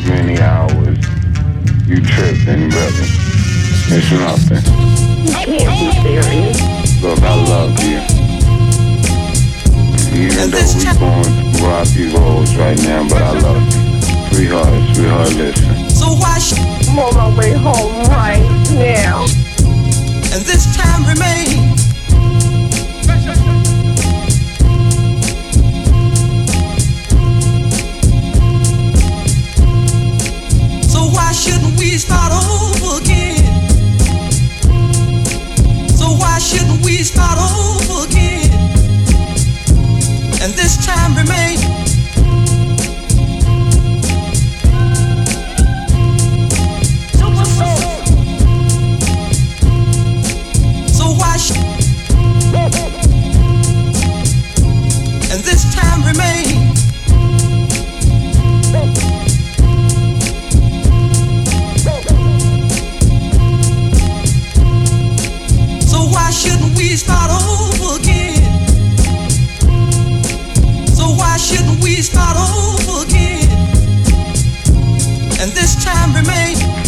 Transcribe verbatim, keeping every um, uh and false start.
many hours. You tripping, brother. It's nothing. You can't be serious. Look, I love you. Even though we going through rocky roads right now, but I love you. Sweetheart, sweetheart, listen. So why should I'm on my way home right now. and this time remain? So why shouldn't we start over again? So why shouldn't we start over again? And this time remain. And this time remain. So why shouldn't we start over again? So why shouldn't we start over again? And this time remain.